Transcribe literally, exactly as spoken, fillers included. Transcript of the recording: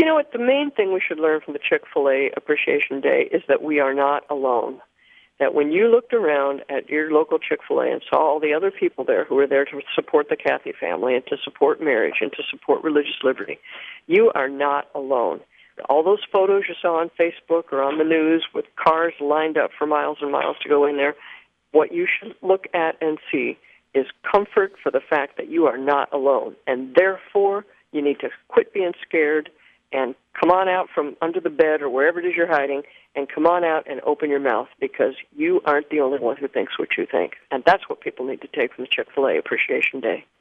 know what? The main thing we should learn from the Chick-fil-A Appreciation Day is that we are not alone. That when you looked around at your local Chick-fil-A and saw all the other people there who were there to support the Cathy family and to support marriage and to support religious liberty, you are not alone. All those photos you saw on Facebook or on the news with cars lined up for miles and miles to go in there, what you should look at and see is comfort for the fact that you are not alone. And therefore, you need to quit being scared and come on out from under the bed or wherever it is you're hiding, and come on out and open your mouth, because you aren't the only one who thinks what you think. And that's what people need to take from the Chick-fil-A Appreciation Day.